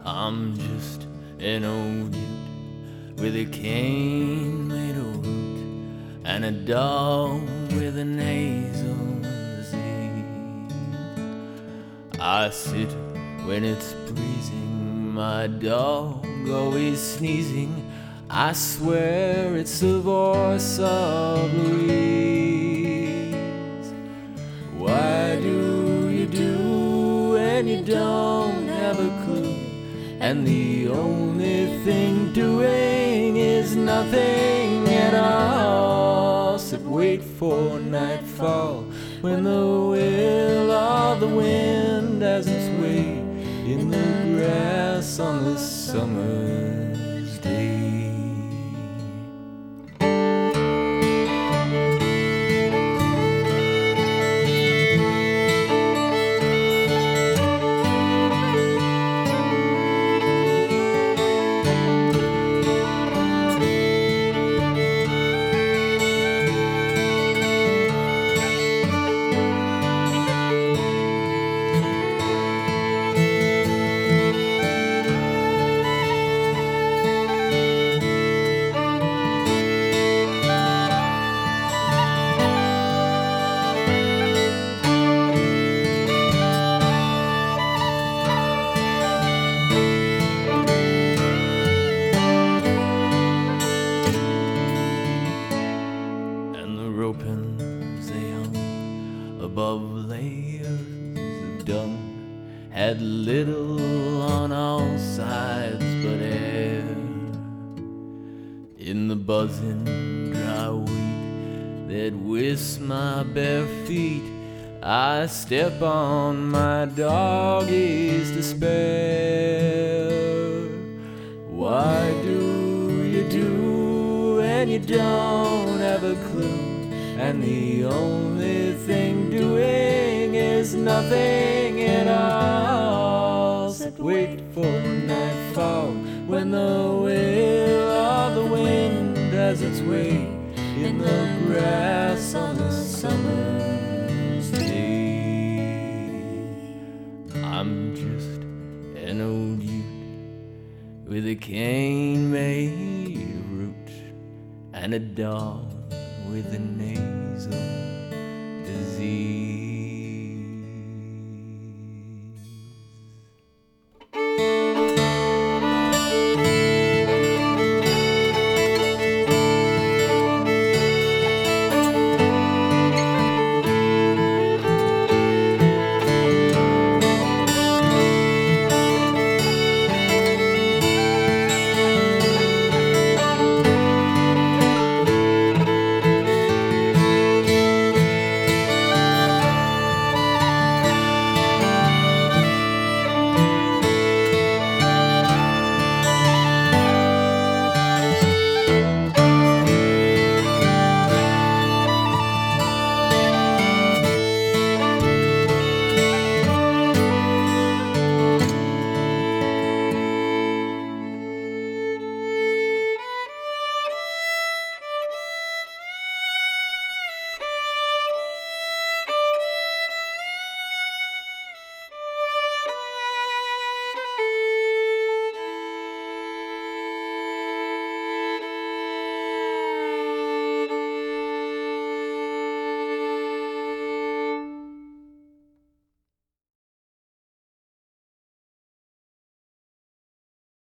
I'm just an old ute with a cane made of root and a dog with a nasal disease. I sit when it's breezing, my dog always sneezing. I swear it's the voice of Louise. Why do you do when you don't have a clue? And the only thing doing is nothing at all, except wait for nightfall when the will of the wind has its way in the grass on the summer's day. Ropings they hung above layers of dung had little on all sides but air. In the buzzing dry wheat that whisks my bare feet, I step on my doggy's despair. Why do you do when you don't have a clue? And the only thing doing is nothing at all, except wait for nightfall when the will of the wind has its way in the grass on the summer's day. I'm just an old ute with a cane made of root and a dog with a nasal disease.